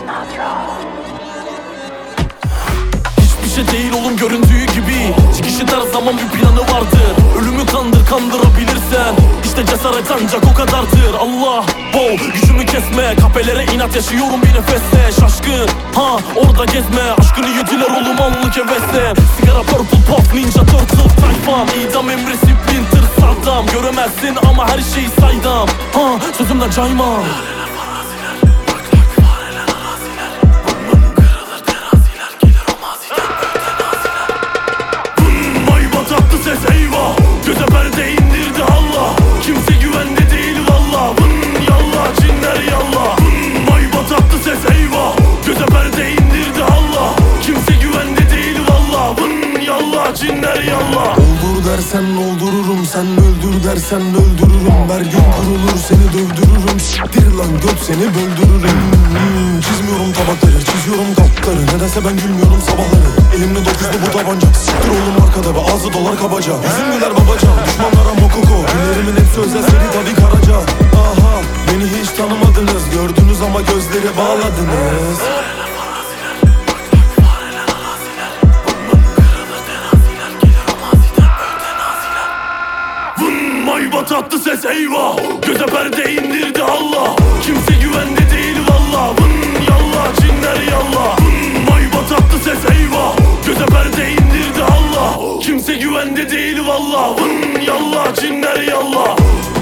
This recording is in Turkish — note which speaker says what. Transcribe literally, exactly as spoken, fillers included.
Speaker 1: Hiçbir şey değil oğlum göründüğü gibi. Çıkışı her zaman bir planı vardır. Ölümü kandır kandırabilirsen, İşte cesaret ancak o kadardır. Allah, wow, gücümü kesme. Kapelere inat yaşıyorum bir nefeste. Şaşkın, ha orada gezme. Aşkını yediler oğlum anlık hevesle. Sigara purple puff ninja turtle tayfam. İdam emri splinter Saddam. Göremezsin ama her şeyi saydam. Ha sözümden cayma. Göze perde indirdi Allah. Kimse güvende değil valla. Vın yallah cinler yallah. Maybat attı ses eyvah. Göze perde indirdi Allah. Kimse güvende değil valla. Vın yallah cinler yallah.
Speaker 2: Oldur dersen oldururum, sen öldür dersen öldürürüm. Her gün kurulur seni dövdürürüm. Siktir lan göt seni böldürürüm. hmm, Çizmiyorum tabakları, çiziyorum katları. Nedense ben gülmüyorum sabahları. Elimde dokuzlu bu tabanca. Siktir oğlum arkada ve ağzı dolar kabaca. Bizimkiler babaca, düşmanlara mokoko. Günlerimin hepsi özel seri tabi karaca. Aha, beni hiç tanımadınız. Gördünüz ama gözleri bağladınız.
Speaker 1: Maybat attı ses eyvah. Göze perde indirdi Allah. Kimse güvende değil valla. Vın yallah cinler yallah. Maybat attı ses eyvah. Göze perde indirdi Allah. Kimse güvende değil valla. Vın yallah cinler yallah.